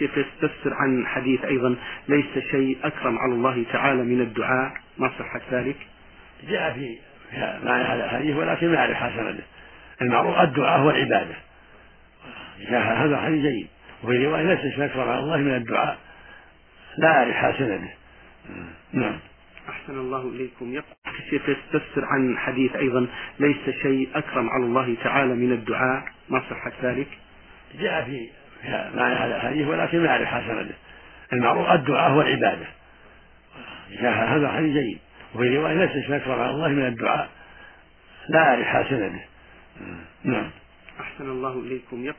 شيخ يستفسر عن حديث أيضا: ليس شيء أكرم على الله تعالى من الدعاء، ما صحة ذلك؟ جاء في معنى هذا الحديث ولكن ما أعرف حسنه. المعروف الدعاء هو العبادة، هذا حديث جيد. وفي رواية: ليس شيء أكرم على الله من الدعاء، لا أعرف حسنه. نعم. أحسن الله إليكم. يقول الشيخ يستفسر عن حديث أيضا: ليس شيء أكرم على الله تعالى من الدعاء، ما صحة ذلك؟ جاء في معنى هذا الحديث ولكن ما أعرف حسنه. المعروف الدعاء هو العبادة، هذا حديث جيد. وفي رواية: ليس شيء أكرم على الله من الدعاء، لا أعرف حسنه. نعم. أحسن الله إليكم.